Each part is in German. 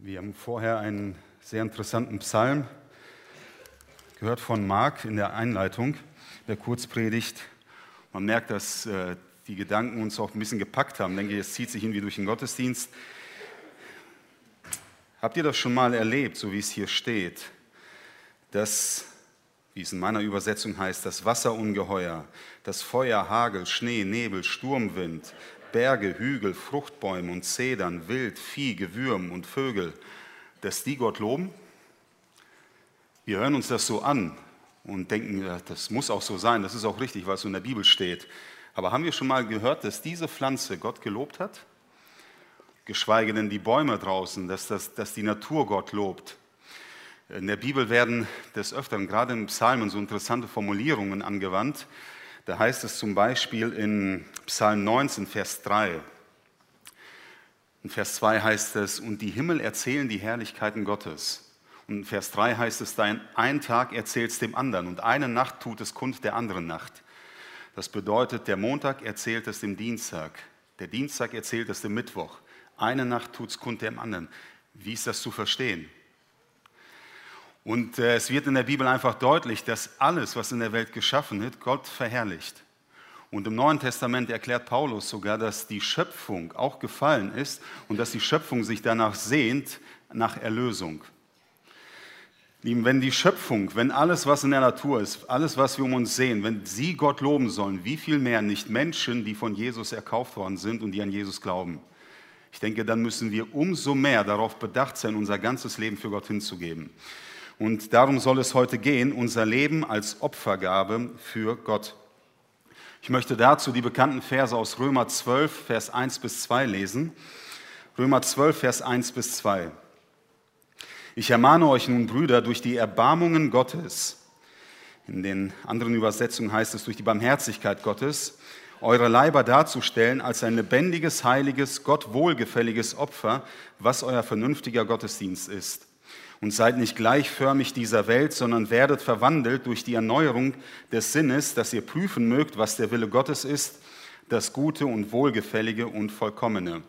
Wir haben vorher einen sehr interessanten Psalm gehört von Marc in der Einleitung der Kurzpredigt. Man merkt, dass die Gedanken uns auch ein bisschen gepackt haben. Ich denke, es zieht sich irgendwie durch den Gottesdienst. Habt ihr das schon mal erlebt, so wie es hier steht, dass, wie es in meiner Übersetzung heißt, das Wasserungeheuer, das Feuer, Hagel, Schnee, Nebel, Sturmwind, Berge, Hügel, Fruchtbäume und Zedern, Wild, Vieh, Gewürm und Vögel, dass die Gott loben? Wir hören uns das so an und denken, ja, das muss auch so sein, das ist auch richtig, was so in der Bibel steht. Aber haben wir schon mal gehört, dass diese Pflanze Gott gelobt hat? Geschweige denn die Bäume draußen, dass die Natur Gott lobt. In der Bibel werden des Öfteren, gerade in Psalmen, so interessante Formulierungen angewandt. Da heißt es zum Beispiel in Psalm 19, Vers 3. In Vers 2 heißt es, und die Himmel erzählen die Herrlichkeiten Gottes. Und in Vers 3 heißt es, ein Tag erzählt es dem anderen und eine Nacht tut es kund der anderen Nacht. Das bedeutet, der Montag erzählt es dem Dienstag, der Dienstag erzählt es dem Mittwoch. Eine Nacht tut es kund dem anderen. Wie ist das zu verstehen? Und es wird in der Bibel einfach deutlich, dass alles, was in der Welt geschaffen wird, Gott verherrlicht. Und im Neuen Testament erklärt Paulus sogar, dass die Schöpfung auch gefallen ist und dass die Schöpfung sich danach sehnt, nach Erlösung. Lieben, wenn die Schöpfung, wenn alles, was in der Natur ist, alles, was wir um uns sehen, wenn sie Gott loben sollen, wie viel mehr nicht Menschen, die von Jesus erkauft worden sind und die an Jesus glauben. Ich denke, dann müssen wir umso mehr darauf bedacht sein, unser ganzes Leben für Gott hinzugeben. Und darum soll es heute gehen, unser Leben als Opfergabe für Gott. Ich möchte dazu die bekannten Verse aus Römer 12, Vers 1 bis 2 lesen. Römer 12, Vers 1 bis 2. Ich ermahne euch nun, Brüder, durch die Erbarmungen Gottes, in den anderen Übersetzungen heißt es durch die Barmherzigkeit Gottes, eure Leiber darzustellen als ein lebendiges, heiliges, Gott wohlgefälliges Opfer, was euer vernünftiger Gottesdienst ist. Und seid nicht gleichförmig dieser Welt, sondern werdet verwandelt durch die Erneuerung des Sinnes, dass ihr prüfen mögt, was der Wille Gottes ist, das Gute und Wohlgefällige und Vollkommene.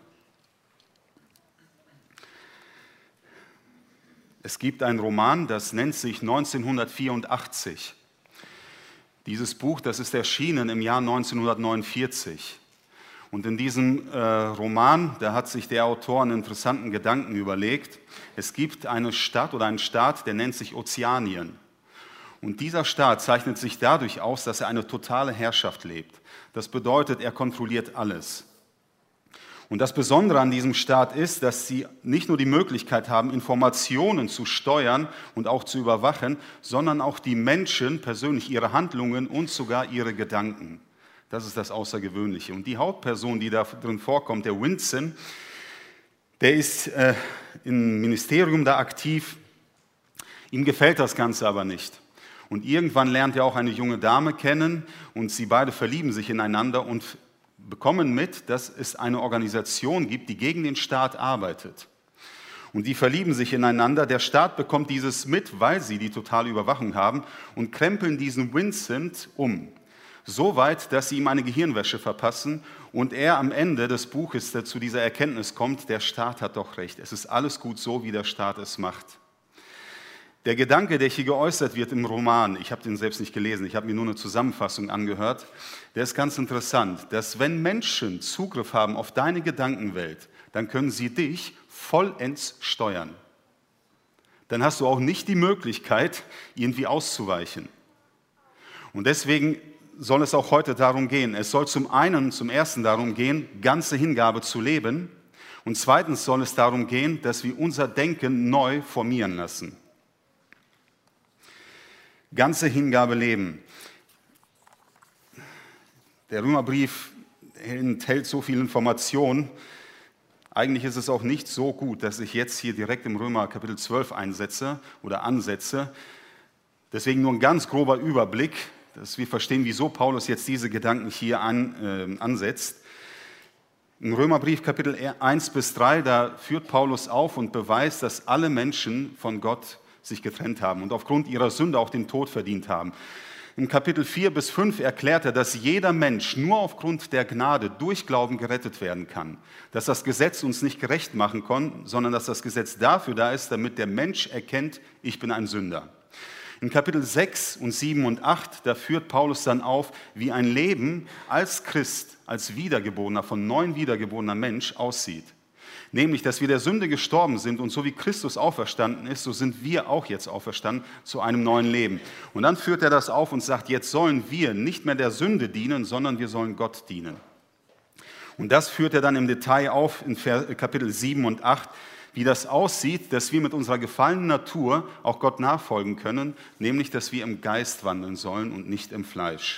Es gibt einen Roman, das nennt sich 1984. Dieses Buch, das ist erschienen im Jahr 1949. Und in diesem Roman, da hat sich der Autor einen interessanten Gedanken überlegt. Es gibt eine Stadt oder einen Staat, der nennt sich Ozeanien. Und dieser Staat zeichnet sich dadurch aus, dass er eine totale Herrschaft lebt. Das bedeutet, er kontrolliert alles. Und das Besondere an diesem Staat ist, dass sie nicht nur die Möglichkeit haben, Informationen zu steuern und auch zu überwachen, sondern auch die Menschen persönlich, ihre Handlungen und sogar ihre Gedanken. Das ist das Außergewöhnliche. Und die Hauptperson, die da drin vorkommt, der Winston, der ist im Ministerium da aktiv. Ihm gefällt das Ganze aber nicht. Und irgendwann lernt er auch eine junge Dame kennen und sie beide verlieben sich ineinander und bekommen mit, dass es eine Organisation gibt, die gegen den Staat arbeitet. Und die verlieben sich ineinander. Der Staat bekommt dieses mit, weil sie die totale Überwachung haben und krempeln diesen Vincent um. So weit, dass sie ihm eine Gehirnwäsche verpassen und er am Ende des Buches zu dieser Erkenntnis kommt, der Staat hat doch recht. Es ist alles gut so, wie der Staat es macht. Der Gedanke, der hier geäußert wird im Roman, ich habe den selbst nicht gelesen, ich habe mir nur eine Zusammenfassung angehört, der ist ganz interessant, dass wenn Menschen Zugriff haben auf deine Gedankenwelt, dann können sie dich vollends steuern. Dann hast du auch nicht die Möglichkeit, irgendwie auszuweichen. Und deswegen soll es auch heute darum gehen. Es soll zum ersten darum gehen, ganze Hingabe zu leben. Und zweitens soll es darum gehen, dass wir unser Denken neu formieren lassen. Ganze Hingabe leben. Der Römerbrief enthält so viel Information. Eigentlich ist es auch nicht so gut, dass ich jetzt hier direkt im Römer Kapitel 12 ansetze. Deswegen nur ein ganz grober Überblick, dass wir verstehen, wieso Paulus jetzt diese Gedanken hier ansetzt. Im Römerbrief Kapitel 1 bis 3, da führt Paulus auf und beweist, dass alle Menschen von Gott sich getrennt haben und aufgrund ihrer Sünde auch den Tod verdient haben. In Kapitel 4 bis 5 erklärt er, dass jeder Mensch nur aufgrund der Gnade durch Glauben gerettet werden kann. Dass das Gesetz uns nicht gerecht machen kann, sondern dass das Gesetz dafür da ist, damit der Mensch erkennt, ich bin ein Sünder. In Kapitel 6 und 7 und 8, da führt Paulus dann auf, wie ein Leben als Christ, als Wiedergeborener, von neuem wiedergeborener Mensch aussieht. Nämlich, dass wir der Sünde gestorben sind und so wie Christus auferstanden ist, so sind wir auch jetzt auferstanden zu einem neuen Leben. Und dann führt er das auf und sagt, jetzt sollen wir nicht mehr der Sünde dienen, sondern wir sollen Gott dienen. Und das führt er dann im Detail auf in Kapitel 7 und 8, wie das aussieht, dass wir mit unserer gefallenen Natur auch Gott nachfolgen können, nämlich, dass wir im Geist wandeln sollen und nicht im Fleisch.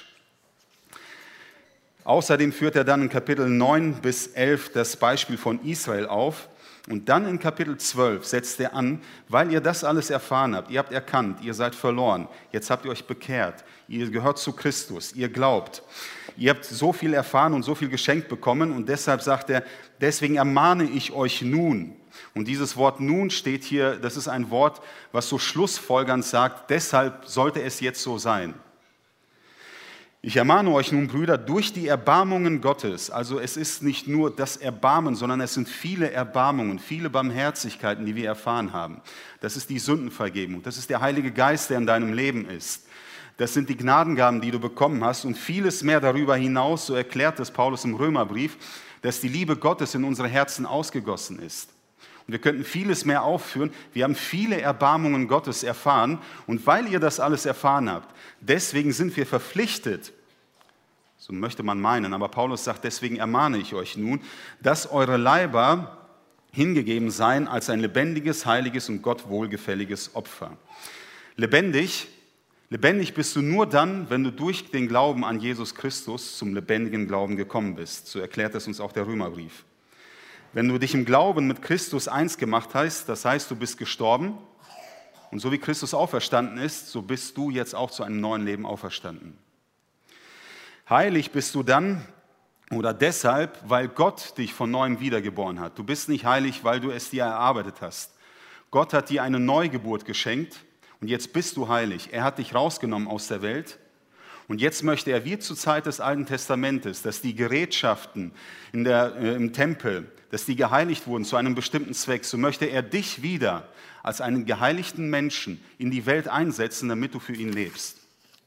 Außerdem führt er dann in Kapitel 9 bis 11 das Beispiel von Israel auf. Und dann in Kapitel 12 setzt er an, weil ihr das alles erfahren habt, ihr habt erkannt, ihr seid verloren, jetzt habt ihr euch bekehrt, ihr gehört zu Christus, ihr glaubt. Ihr habt so viel erfahren und so viel geschenkt bekommen und deshalb sagt er, deswegen ermahne ich euch nun. Und dieses Wort nun steht hier, das ist ein Wort, was so schlussfolgernd sagt, deshalb sollte es jetzt so sein. Ich ermahne euch nun, Brüder, durch die Erbarmungen Gottes, also es ist nicht nur das Erbarmen, sondern es sind viele Erbarmungen, viele Barmherzigkeiten, die wir erfahren haben. Das ist die Sündenvergebung, das ist der Heilige Geist, der in deinem Leben ist. Das sind die Gnadengaben, die du bekommen hast und vieles mehr darüber hinaus, so erklärt es Paulus im Römerbrief, dass die Liebe Gottes in unsere Herzen ausgegossen ist. Und wir könnten vieles mehr aufführen. Wir haben viele Erbarmungen Gottes erfahren. Und weil ihr das alles erfahren habt, deswegen sind wir verpflichtet, so möchte man meinen, aber Paulus sagt, deswegen ermahne ich euch nun, dass eure Leiber hingegeben seien als ein lebendiges, heiliges und Gott wohlgefälliges Opfer. Lebendig bist du nur dann, wenn du durch den Glauben an Jesus Christus zum lebendigen Glauben gekommen bist. So erklärt es uns auch der Römerbrief. Wenn du dich im Glauben mit Christus eins gemacht hast, das heißt, du bist gestorben und so wie Christus auferstanden ist, so bist du jetzt auch zu einem neuen Leben auferstanden. Heilig bist du dann oder deshalb, weil Gott dich von neuem wiedergeboren hat. Du bist nicht heilig, weil du es dir erarbeitet hast. Gott hat dir eine Neugeburt geschenkt und jetzt bist du heilig. Er hat dich rausgenommen aus der Welt. Und jetzt möchte er, wie zur Zeit des Alten Testamentes, dass die Gerätschaften im Tempel, dass die geheiligt wurden zu einem bestimmten Zweck, so möchte er dich wieder als einen geheiligten Menschen in die Welt einsetzen, damit du für ihn lebst.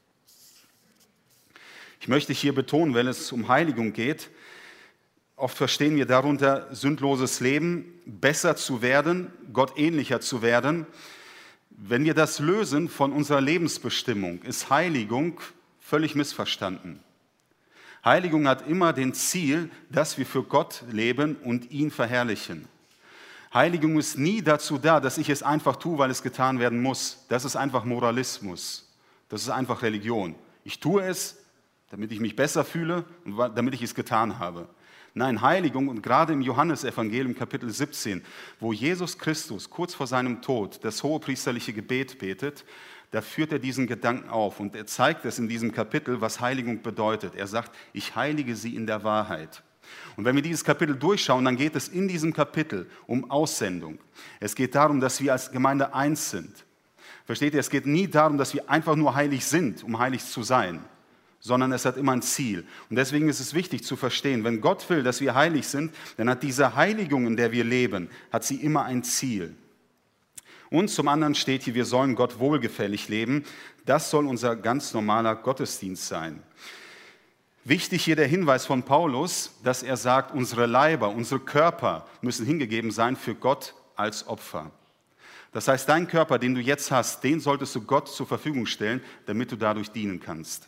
Ich möchte hier betonen, wenn es um Heiligung geht, oft verstehen wir darunter sündloses Leben, besser zu werden, Gott ähnlicher zu werden. Wenn wir das lösen von unserer Lebensbestimmung, ist Heiligung völlig missverstanden. Heiligung hat immer den Ziel, dass wir für Gott leben und ihn verherrlichen. Heiligung ist nie dazu da, dass ich es einfach tue, weil es getan werden muss. Das ist einfach Moralismus. Das ist einfach Religion. Ich tue es, damit ich mich besser fühle und damit ich es getan habe. Nein, Heiligung, und gerade im Johannesevangelium Kapitel 17, wo Jesus Christus kurz vor seinem Tod das hohepriesterliche Gebet betet, da führt er diesen Gedanken auf und er zeigt es in diesem Kapitel, was Heiligung bedeutet. Er sagt, ich heilige sie in der Wahrheit. Und wenn wir dieses Kapitel durchschauen, dann geht es in diesem Kapitel um Aussendung. Es geht darum, dass wir als Gemeinde eins sind. Versteht ihr, es geht nie darum, dass wir einfach nur heilig sind, um heilig zu sein, sondern es hat immer ein Ziel. Und deswegen ist es wichtig zu verstehen, wenn Gott will, dass wir heilig sind, dann hat diese Heiligung, in der wir leben, hat sie immer ein Ziel. Und zum anderen steht hier, wir sollen Gott wohlgefällig leben. Das soll unser ganz normaler Gottesdienst sein. Wichtig hier der Hinweis von Paulus, dass er sagt, unsere Leiber, unsere Körper müssen hingegeben sein für Gott als Opfer. Das heißt, dein Körper, den du jetzt hast, den solltest du Gott zur Verfügung stellen, damit du dadurch dienen kannst.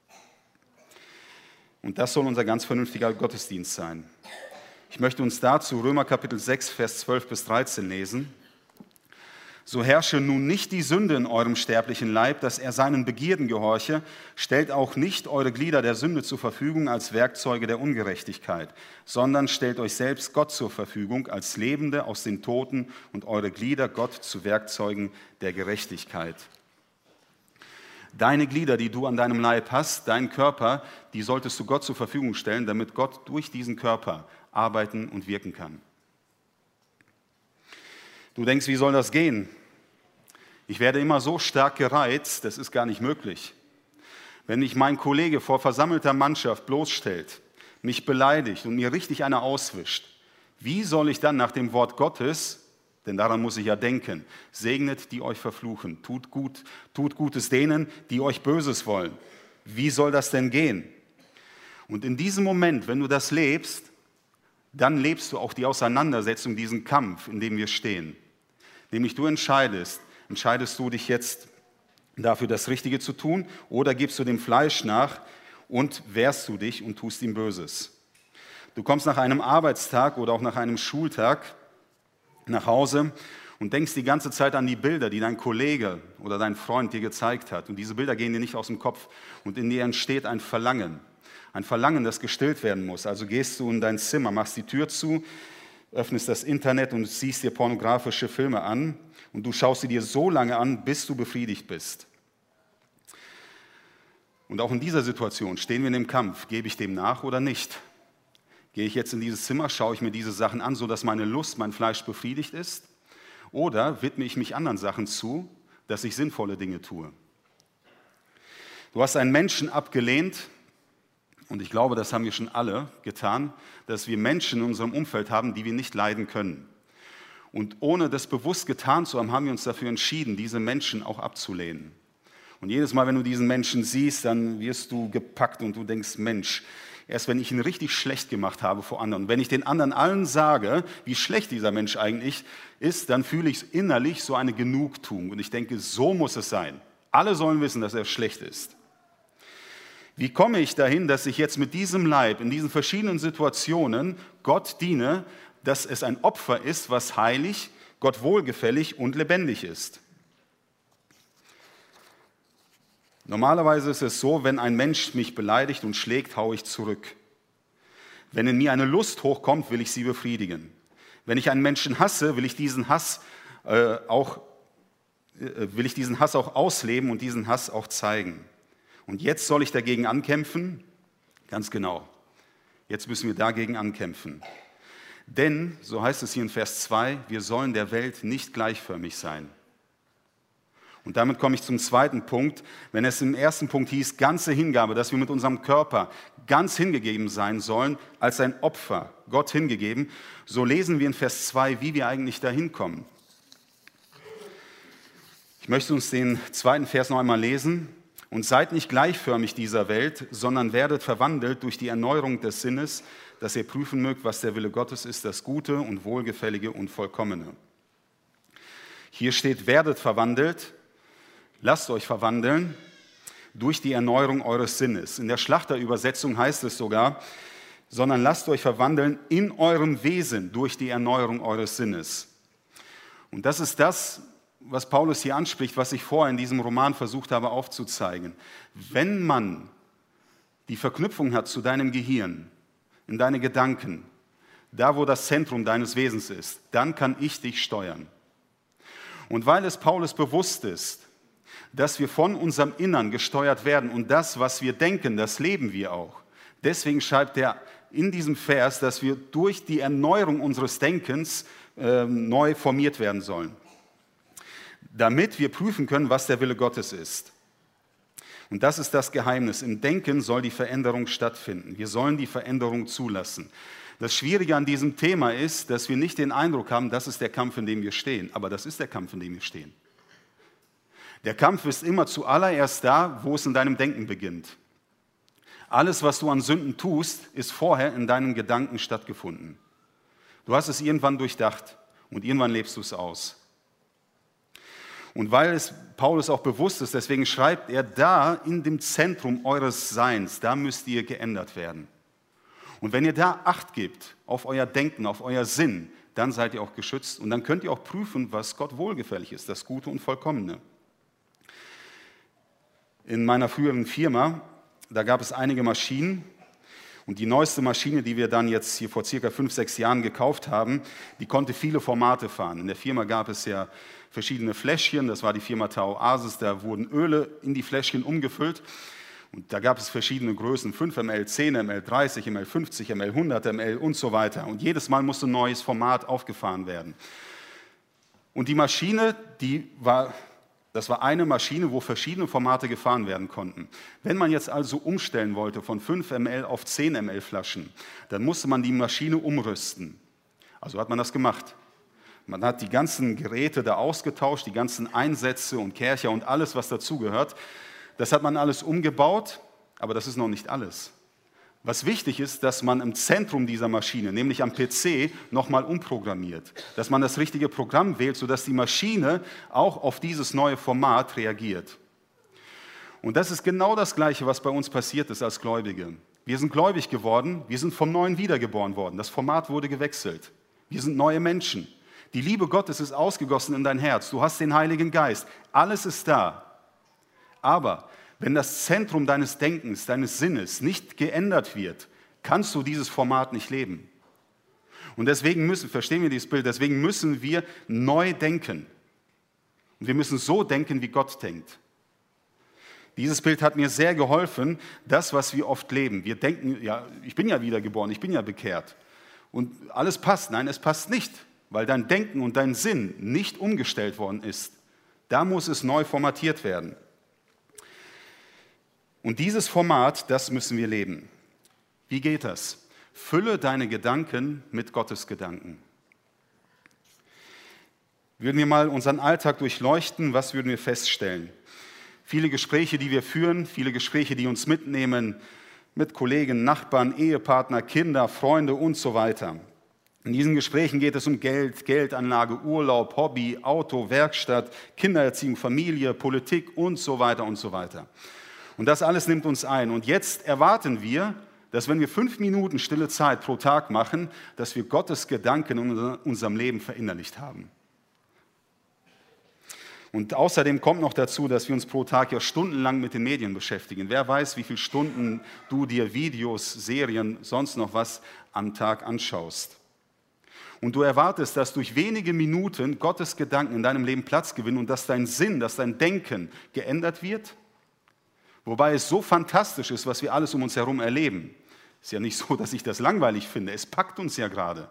Und das soll unser ganz vernünftiger Gottesdienst sein. Ich möchte uns dazu Römer Kapitel 6, Vers 12 bis 13 lesen. So herrsche nun nicht die Sünde in eurem sterblichen Leib, dass er seinen Begierden gehorche, stellt auch nicht eure Glieder der Sünde zur Verfügung als Werkzeuge der Ungerechtigkeit, sondern stellt euch selbst Gott zur Verfügung als Lebende aus den Toten und eure Glieder Gott zu Werkzeugen der Gerechtigkeit. Deine Glieder, die du an deinem Leib hast, deinen Körper, die solltest du Gott zur Verfügung stellen, damit Gott durch diesen Körper arbeiten und wirken kann. Du denkst, wie soll das gehen? Ich werde immer so stark gereizt, das ist gar nicht möglich. Wenn mich mein Kollege vor versammelter Mannschaft bloßstellt, mich beleidigt und mir richtig eine auswischt, wie soll ich dann nach dem Wort Gottes, denn daran muss ich ja denken, segnet, die euch verfluchen, tut Gutes denen, die euch Böses wollen. Wie soll das denn gehen? Und in diesem Moment, wenn du das lebst, dann lebst du auch die Auseinandersetzung, diesen Kampf, in dem wir stehen. Nämlich du entscheidest du dich jetzt dafür, das Richtige zu tun, oder gibst du dem Fleisch nach und wehrst du dich und tust ihm Böses. Du kommst nach einem Arbeitstag oder auch nach einem Schultag nach Hause und denkst die ganze Zeit an die Bilder, die dein Kollege oder dein Freund dir gezeigt hat. Und diese Bilder gehen dir nicht aus dem Kopf. Und in dir entsteht ein Verlangen, das gestillt werden muss. Also gehst du in dein Zimmer, machst die Tür zu, öffnest das Internet und siehst dir pornografische Filme an. Und du schaust sie dir so lange an, bis du befriedigt bist. Und auch in dieser Situation stehen wir in dem Kampf. Gebe ich dem nach oder nicht? Gehe ich jetzt in dieses Zimmer, schaue ich mir diese Sachen an, sodass meine Lust, mein Fleisch befriedigt ist? Oder widme ich mich anderen Sachen zu, dass ich sinnvolle Dinge tue? Du hast einen Menschen abgelehnt, und ich glaube, das haben wir schon alle getan, dass wir Menschen in unserem Umfeld haben, die wir nicht leiden können. Und ohne das bewusst getan zu haben, haben wir uns dafür entschieden, diese Menschen auch abzulehnen. Und jedes Mal, wenn du diesen Menschen siehst, dann wirst du gepackt und du denkst, Mensch, erst wenn ich ihn richtig schlecht gemacht habe vor anderen, wenn ich den anderen allen sage, wie schlecht dieser Mensch eigentlich ist, dann fühle ich innerlich so eine Genugtuung. Und ich denke, so muss es sein. Alle sollen wissen, dass er schlecht ist. Wie komme ich dahin, dass ich jetzt mit diesem Leib in diesen verschiedenen Situationen Gott diene, dass es ein Opfer ist, was heilig, Gott wohlgefällig und lebendig ist? Normalerweise ist es so, wenn ein Mensch mich beleidigt und schlägt, haue ich zurück. Wenn in mir eine Lust hochkommt, will ich sie befriedigen. Wenn ich einen Menschen hasse, will ich diesen Hass auch ausleben und diesen Hass auch zeigen. Und jetzt soll ich dagegen ankämpfen? Ganz genau. Jetzt müssen wir dagegen ankämpfen. Denn, so heißt es hier in Vers 2, wir sollen der Welt nicht gleichförmig sein. Und damit komme ich zum zweiten Punkt. Wenn es im ersten Punkt hieß, ganze Hingabe, dass wir mit unserem Körper ganz hingegeben sein sollen, als ein Opfer, Gott hingegeben, so lesen wir in Vers 2, wie wir eigentlich dahin kommen. Ich möchte uns den zweiten Vers noch einmal lesen. Und seid nicht gleichförmig dieser Welt, sondern werdet verwandelt durch die Erneuerung des Sinnes, dass ihr prüfen mögt, was der Wille Gottes ist, das Gute und Wohlgefällige und Vollkommene. Hier steht, werdet verwandelt, lasst euch verwandeln durch die Erneuerung eures Sinnes. In der Schlachterübersetzung heißt es sogar, sondern lasst euch verwandeln in eurem Wesen durch die Erneuerung eures Sinnes. Und das ist das, was Paulus hier anspricht, was ich vorher in diesem Roman versucht habe aufzuzeigen. Wenn man die Verknüpfung hat zu deinem Gehirn, in deine Gedanken, da wo das Zentrum deines Wesens ist, dann kann ich dich steuern. Und weil es Paulus bewusst ist, dass wir von unserem Innern gesteuert werden und das, was wir denken, das leben wir auch. Deswegen schreibt er in diesem Vers, dass wir durch die Erneuerung unseres Denkens neu formiert werden sollen, damit wir prüfen können, was der Wille Gottes ist. Und das ist das Geheimnis. Im Denken soll die Veränderung stattfinden. Wir sollen die Veränderung zulassen. Das Schwierige an diesem Thema ist, dass wir nicht den Eindruck haben, das ist der Kampf, in dem wir stehen. Aber das ist der Kampf, in dem wir stehen. Der Kampf ist immer zuallererst da, wo es in deinem Denken beginnt. Alles, was du an Sünden tust, ist vorher in deinen Gedanken stattgefunden. Du hast es irgendwann durchdacht und irgendwann lebst du es aus. Und weil es Paulus auch bewusst ist, deswegen schreibt er, da in dem Zentrum eures Seins, da müsst ihr geändert werden. Und wenn ihr da Acht gebt auf euer Denken, auf euer Sinn, dann seid ihr auch geschützt und dann könnt ihr auch prüfen, was Gott wohlgefällig ist, das Gute und Vollkommene. In meiner früheren Firma, da gab es einige Maschinen und die neueste Maschine, die wir dann jetzt hier vor circa 5, 6 Jahren gekauft haben, die konnte viele Formate fahren. In der Firma gab es ja verschiedene Fläschchen, das war die Firma Tao Asis, da wurden Öle in die Fläschchen umgefüllt und da gab es verschiedene Größen, 5 ml, 10 ml, 30 ml, 50 ml, 100 ml und so weiter. Und jedes Mal musste ein neues Format aufgefahren werden. Und die Maschine, die war Das war eine Maschine, wo verschiedene Formate gefahren werden konnten. Wenn man jetzt also umstellen wollte von 5 ml auf 10 ml Flaschen, dann musste man die Maschine umrüsten. Also hat man das gemacht. Man hat die ganzen Geräte da ausgetauscht, die ganzen Einsätze und Kercher und alles, was dazugehört. Das hat man alles umgebaut, aber das ist noch nicht alles. Was wichtig ist, dass man im Zentrum dieser Maschine, nämlich am PC, nochmal umprogrammiert. Dass man das richtige Programm wählt, sodass die Maschine auch auf dieses neue Format reagiert. Und das ist genau das Gleiche, was bei uns passiert ist als Gläubige. Wir sind gläubig geworden, wir sind vom Neuen wiedergeboren worden. Das Format wurde gewechselt. Wir sind neue Menschen. Die Liebe Gottes ist ausgegossen in dein Herz. Du hast den Heiligen Geist. Alles ist da. Aber wenn das Zentrum deines Denkens, deines Sinnes nicht geändert wird, kannst du dieses Format nicht leben. Und deswegen verstehen wir dieses Bild, deswegen müssen wir neu denken. Und wir müssen so denken, wie Gott denkt. Dieses Bild hat mir sehr geholfen, das, was wir oft leben. Wir denken, ja, ich bin ja wiedergeboren, ich bin ja bekehrt. Und alles passt. Nein, es passt nicht, weil dein Denken und dein Sinn nicht umgestellt worden ist. Da muss es neu formatiert werden. Und dieses Format, das müssen wir leben. Wie geht das? Fülle deine Gedanken mit Gottes Gedanken. Würden wir mal unseren Alltag durchleuchten, was würden wir feststellen? Viele Gespräche, die wir führen, viele Gespräche, die uns mitnehmen, mit Kollegen, Nachbarn, Ehepartner, Kinder, Freunde und so weiter. In diesen Gesprächen geht es um Geld, Geldanlage, Urlaub, Hobby, Auto, Werkstatt, Kindererziehung, Familie, Politik und so weiter und so weiter. Und das alles nimmt uns ein. Und jetzt erwarten wir, dass wenn wir 5 Minuten stille Zeit pro Tag machen, dass wir Gottes Gedanken in unserem Leben verinnerlicht haben. Und außerdem kommt noch dazu, dass wir uns pro Tag ja stundenlang mit den Medien beschäftigen. Wer weiß, wie viele Stunden du dir Videos, Serien, sonst noch was am Tag anschaust. Und du erwartest, dass durch wenige Minuten Gottes Gedanken in deinem Leben Platz gewinnen und dass dein Sinn, dass dein Denken geändert wird. Wobei es so fantastisch ist, was wir alles um uns herum erleben. Ist ja nicht so, dass ich das langweilig finde. Es packt uns ja gerade.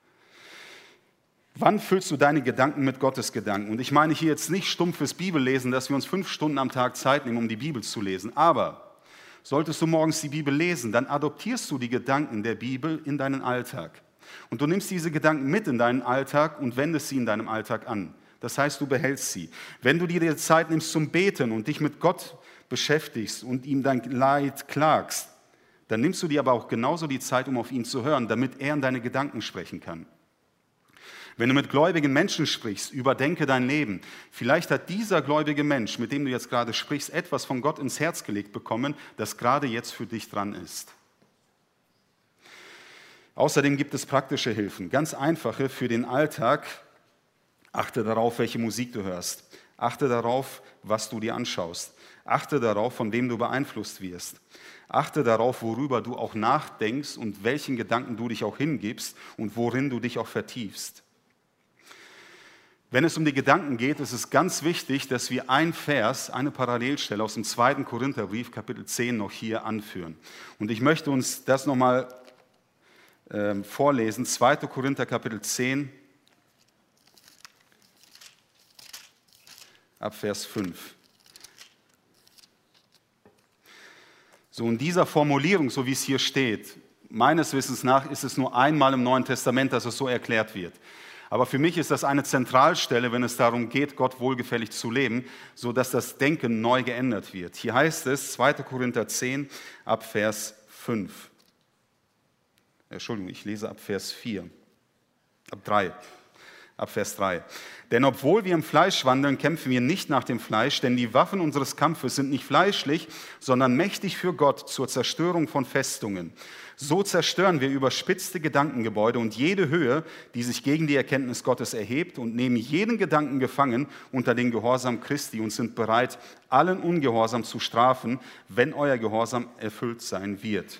Wann füllst du deine Gedanken mit Gottes Gedanken? Und ich meine hier jetzt nicht stumpfes Bibellesen, dass wir uns 5 Stunden am Tag Zeit nehmen, um die Bibel zu lesen. Aber solltest du morgens die Bibel lesen, dann adoptierst du die Gedanken der Bibel in deinen Alltag. Und du nimmst diese Gedanken mit in deinen Alltag und wendest sie in deinem Alltag an. Das heißt, du behältst sie. Wenn du dir die Zeit nimmst zum Beten und dich mit Gott beschäftigst und ihm dein Leid klagst, dann nimmst du dir aber auch genauso die Zeit, um auf ihn zu hören, damit er in deine Gedanken sprechen kann. Wenn du mit gläubigen Menschen sprichst, überdenke dein Leben. Vielleicht hat dieser gläubige Mensch, mit dem du jetzt gerade sprichst, etwas von Gott ins Herz gelegt bekommen, das gerade jetzt für dich dran ist. Außerdem gibt es praktische Hilfen, ganz einfache für den Alltag. Achte darauf, welche Musik du hörst. Achte darauf, was du dir anschaust. Achte darauf, von wem du beeinflusst wirst. Achte darauf, worüber du auch nachdenkst und welchen Gedanken du dich auch hingibst und worin du dich auch vertiefst. Wenn es um die Gedanken geht, ist es ganz wichtig, dass wir ein Vers, eine Parallelstelle aus dem 2. Korintherbrief, Kapitel 10, noch hier anführen. Und ich möchte uns das nochmal vorlesen. 2. Korinther, Kapitel 10, ab Vers 5. So in dieser Formulierung, so wie es hier steht, meines Wissens nach ist es nur einmal im Neuen Testament, dass es so erklärt wird. Aber für mich ist das eine Zentralstelle, wenn es darum geht, Gott wohlgefällig zu leben, sodass das Denken neu geändert wird. Hier heißt es, 2. Korinther 10, ab Vers 5. Entschuldigung, ich lese ab Vers 4, ab Vers 3. Denn obwohl wir im Fleisch wandeln, kämpfen wir nicht nach dem Fleisch, denn die Waffen unseres Kampfes sind nicht fleischlich, sondern mächtig für Gott zur Zerstörung von Festungen. So zerstören wir überspitzte Gedankengebäude und jede Höhe, die sich gegen die Erkenntnis Gottes erhebt, und nehmen jeden Gedanken gefangen unter den Gehorsam Christi und sind bereit, allen Ungehorsam zu strafen, wenn euer Gehorsam erfüllt sein wird.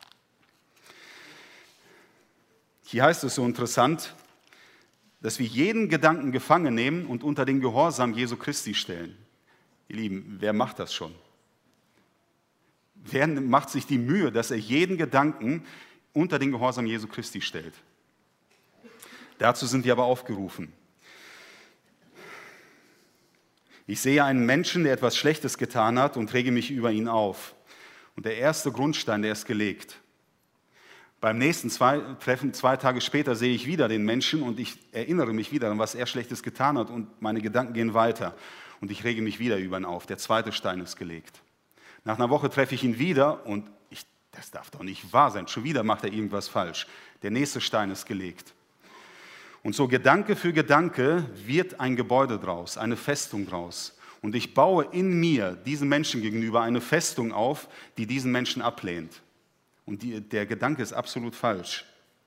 Hier heißt es so interessant, dass wir jeden Gedanken gefangen nehmen und unter den Gehorsam Jesu Christi stellen. Ihr Lieben, wer macht das schon? Wer macht sich die Mühe, dass er jeden Gedanken unter den Gehorsam Jesu Christi stellt? Dazu sind wir aber aufgerufen. Ich sehe einen Menschen, der etwas Schlechtes getan hat und rege mich über ihn auf. Und der erste Grundstein, der ist gelegt. Beim nächsten Treffen, 2 Tage später, sehe ich wieder den Menschen und ich erinnere mich wieder an, was er Schlechtes getan hat und meine Gedanken gehen weiter. Und ich rege mich wieder über ihn auf. Der zweite Stein ist gelegt. Nach einer Woche treffe ich ihn wieder und das darf doch nicht wahr sein. Schon wieder macht er irgendwas falsch. Der nächste Stein ist gelegt. Und so Gedanke für Gedanke wird ein Gebäude draus, eine Festung draus. Und ich baue in mir diesem Menschen gegenüber eine Festung auf, die diesen Menschen ablehnt. Und der Gedanke ist absolut falsch.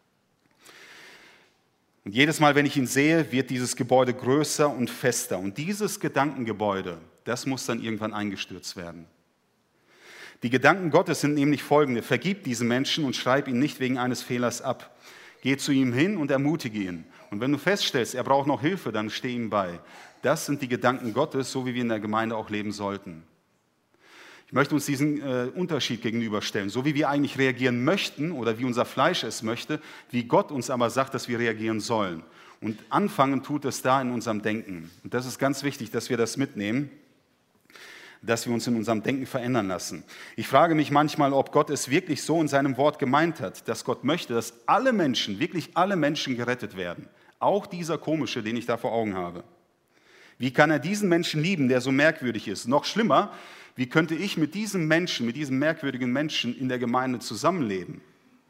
Und jedes Mal, wenn ich ihn sehe, wird dieses Gebäude größer und fester. Und dieses Gedankengebäude, das muss dann irgendwann eingestürzt werden. Die Gedanken Gottes sind nämlich folgende: Vergib diesen Menschen und schreib ihn nicht wegen eines Fehlers ab. Geh zu ihm hin und ermutige ihn. Und wenn du feststellst, er braucht noch Hilfe, dann steh ihm bei. Das sind die Gedanken Gottes, so wie wir in der Gemeinde auch leben sollten. Ich möchte uns diesen Unterschied gegenüberstellen. So wie wir eigentlich reagieren möchten oder wie unser Fleisch es möchte, wie Gott uns aber sagt, dass wir reagieren sollen. Und anfangen tut es da in unserem Denken. Und das ist ganz wichtig, dass wir das mitnehmen, dass wir uns in unserem Denken verändern lassen. Ich frage mich manchmal, ob Gott es wirklich so in seinem Wort gemeint hat, dass Gott möchte, dass alle Menschen, wirklich alle Menschen gerettet werden. Auch dieser Komische, den ich da vor Augen habe. Wie kann er diesen Menschen lieben, der so merkwürdig ist? Noch schlimmer, wie könnte ich mit diesem Menschen, mit diesem merkwürdigen Menschen in der Gemeinde zusammenleben?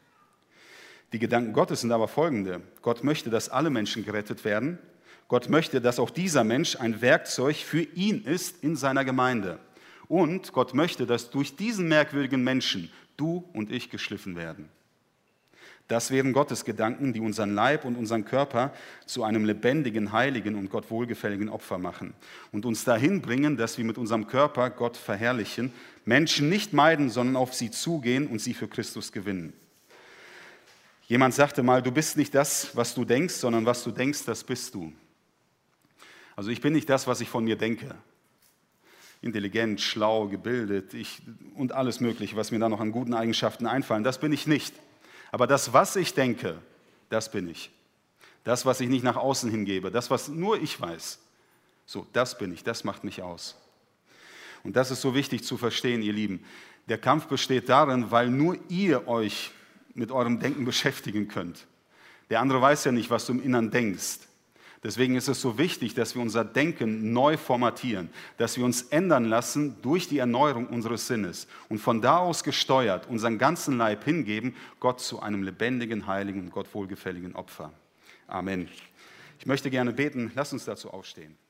Die Gedanken Gottes sind aber folgende: Gott möchte, dass alle Menschen gerettet werden. Gott möchte, dass auch dieser Mensch ein Werkzeug für ihn ist in seiner Gemeinde. Und Gott möchte, dass durch diesen merkwürdigen Menschen du und ich geschliffen werden. Das wären Gottes Gedanken, die unseren Leib und unseren Körper zu einem lebendigen, heiligen und Gott wohlgefälligen Opfer machen und uns dahin bringen, dass wir mit unserem Körper Gott verherrlichen, Menschen nicht meiden, sondern auf sie zugehen und sie für Christus gewinnen. Jemand sagte mal: Du bist nicht das, was du denkst, sondern was du denkst, das bist du. Also ich bin nicht das, was ich von mir denke. Intelligent, schlau, gebildet und alles Mögliche, was mir da noch an guten Eigenschaften einfallen, das bin ich nicht. Aber das, was ich denke, das bin ich. Das, was ich nicht nach außen hingebe, das, was nur ich weiß, so, das bin ich, das macht mich aus. Und das ist so wichtig zu verstehen, ihr Lieben. Der Kampf besteht darin, weil nur ihr euch mit eurem Denken beschäftigen könnt. Der andere weiß ja nicht, was du im Inneren denkst. Deswegen ist es so wichtig, dass wir unser Denken neu formatieren, dass wir uns ändern lassen durch die Erneuerung unseres Sinnes und von da aus gesteuert unseren ganzen Leib hingeben, Gott zu einem lebendigen, heiligen und Gott wohlgefälligen Opfer. Amen. Ich möchte gerne beten. Lass uns dazu aufstehen.